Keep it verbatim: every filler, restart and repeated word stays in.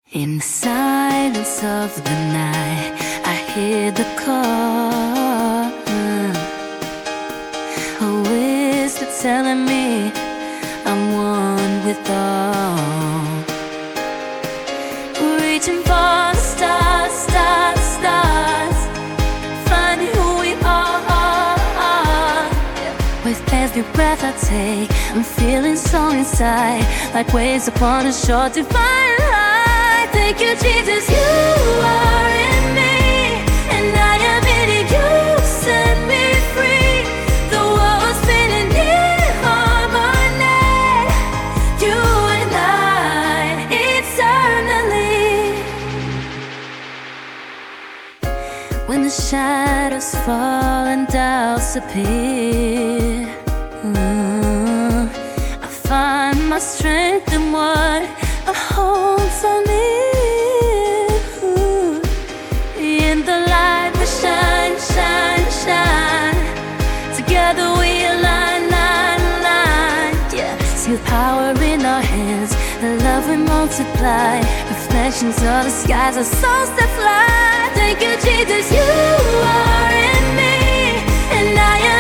In the silence of the night, I hear the call, a whisper telling me I'm one with all. Reaching for the stars, stars, stars, finding who we are. With every breath I take, I'm feeling so inside, like waves upon a shore to find light. Thank you, Jesus, you are in me, and I am in it. You set me free. The world's spinning in harmony. You and I, eternally. When the shadows fall and doubts appear, mm, I find my strength in what I hold so near. In the light we shine, shine, shine. Together we align, line, line. Yeah, see the power in our hands, the love we multiply. Reflections of the skies, our souls that fly. Thank you, Jesus, you are in me, and I am